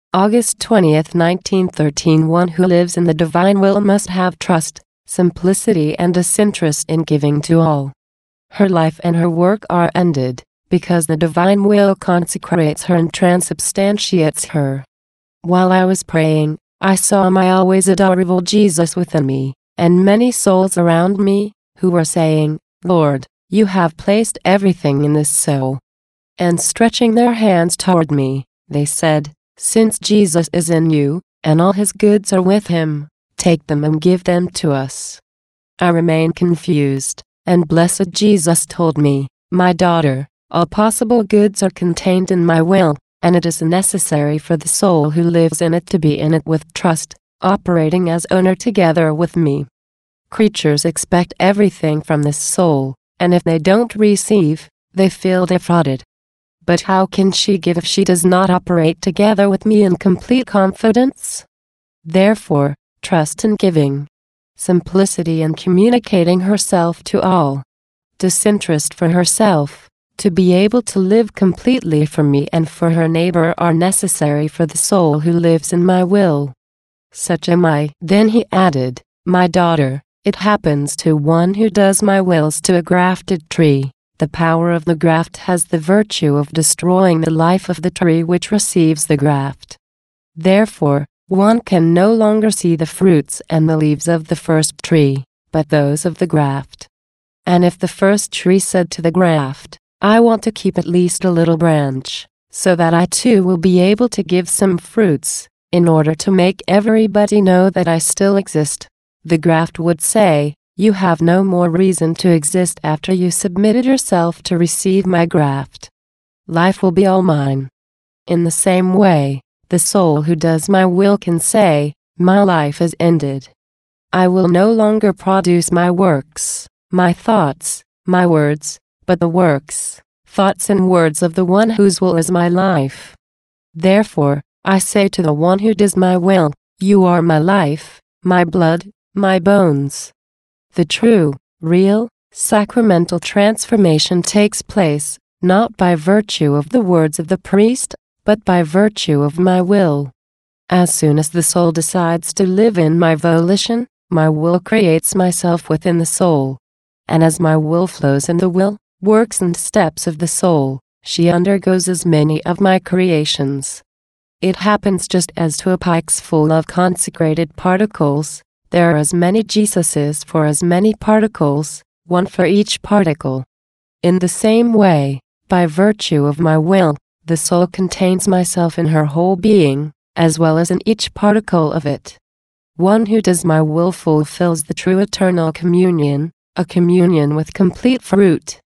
August 20, 1913. One who lives in the divine will must have trust, simplicity and disinterest in giving to all. Her life and her work are ended, because the divine will consecrates her and transubstantiates her. While I was praying, I saw my always adorable Jesus within me, and many souls around me, who were saying, "Lord, you have placed everything in this soul." And stretching their hands toward me, they said, "Since Jesus is in you, and all his goods are with him, take them and give them to us." I remained confused, and blessed Jesus told me, "My daughter, all possible goods are contained in my will, and it is necessary for the soul who lives in it to be in it with trust, operating as owner together with me. Creatures expect everything from this soul, and if they don't receive, they feel defrauded. But how can she give if she does not operate together with me in complete confidence? Therefore, trust in giving, simplicity in communicating herself to all, disinterest for herself, to be able to live completely for me and for her neighbor are necessary for the soul who lives in my will. Such am I." Then he added, "My daughter, it happens to one who does my wills to a grafted tree. The power of the graft has the virtue of destroying the life of the tree which receives the graft. Therefore, one can no longer see the fruits and the leaves of the first tree, but those of the graft. And if the first tree said to the graft, 'I want to keep at least a little branch, so that I too will be able to give some fruits, in order to make everybody know that I still exist,' the graft would say, 'You have no more reason to exist after you submitted yourself to receive my graft. Life will be all mine.' In the same way, the soul who does my will can say, 'My life is ended. I will no longer produce my works, my thoughts, my words, but the works, thoughts and words of the one whose will is my life.' Therefore, I say to the one who does my will, 'You are my life, my blood, my bones.' The true, real, sacramental transformation takes place, not by virtue of the words of the priest, but by virtue of my will. As soon as the soul decides to live in my volition, my will creates myself within the soul. And as my will flows in the will, works and steps of the soul, she undergoes as many of my creations. It happens just as to a pipes full of consecrated particles, there are as many Jesuses for as many particles, one for each particle. In the same way, by virtue of my will, the soul contains myself in her whole being, as well as in each particle of it. One who does my will fulfills the true eternal communion, a communion with complete fruit.